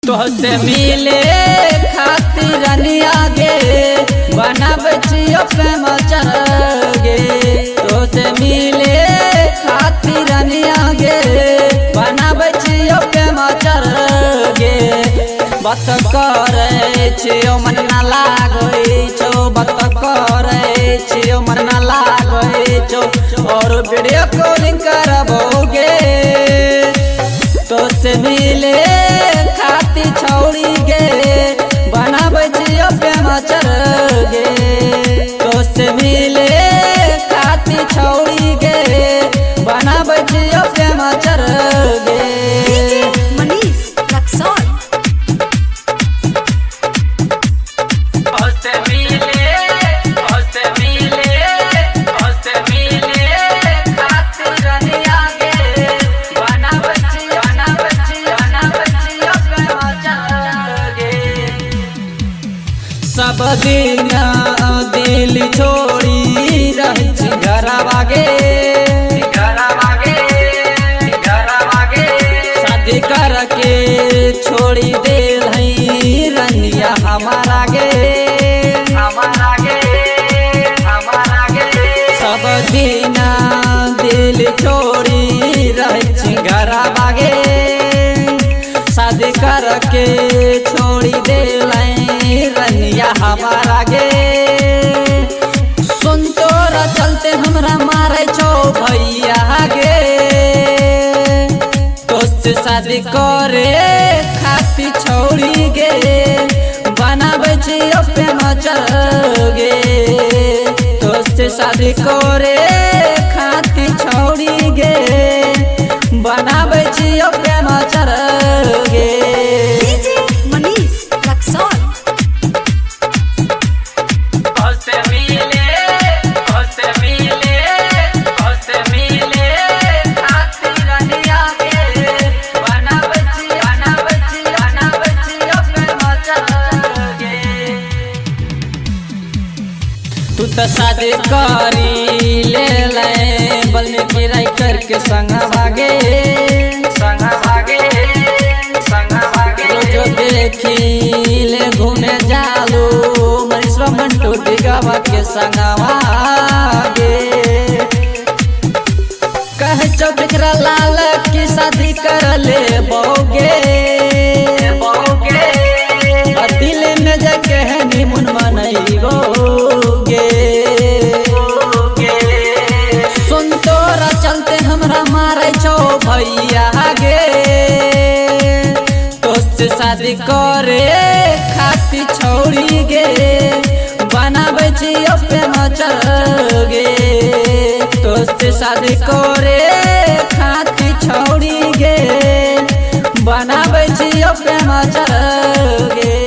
तोहसे मिले खातिर आगे बनाब छियो प्रेम चरगे। तोहसे मिले खातिर आगे बनाब छियो प्रेम चरगे। बात करे छियो मन ना लागै छो, बात करे छियो मन ना लागै छो और वीडियो कॉलिंग करबोगे। तोहसे मिले खाती छौड़ी गे बनाब छियो प्रेम चरगे। तोहसे मिले खाती छौड़ी गे बनाब छियो प्रेम चरगे। सब दिन दिल छोड़ी रही घरवा गे, शादी करके छोड़ी दिल है रनिया हमारा गे। सब दिन दिल छोड़ी रही घरवा गे, शादी करके छोड़ी दिल रनिया हमारा गे। सुन तोरा चलते हमरा मारे छो भैया गे। तोहसे शादी करे खाती छौड़ी गे बनाब छियो प्रेम चरगे। तोहसे शादी करे खाती छौड़ी गे बनाब छियो प्रेम चरगे। तू तो शादी करी ले बल्कि राइटर के संग भागे। जो देखी ले घूमे जालू मनीषवा मंटू दिगावा के संग भागे। कहे चौकरा लाल की शादी कर ले बोगे। दिल में जगह निमुन मनैबोगे। सुन तोरा चलते हमरा मारे छो भैया गे। तोहसे शादी करे खाती छौड़ी गे बनाब छियो प्रेम चरगे। तोहसे शादी करे खाती छौड़ी गे बनाब छियो प्रेम चरगे।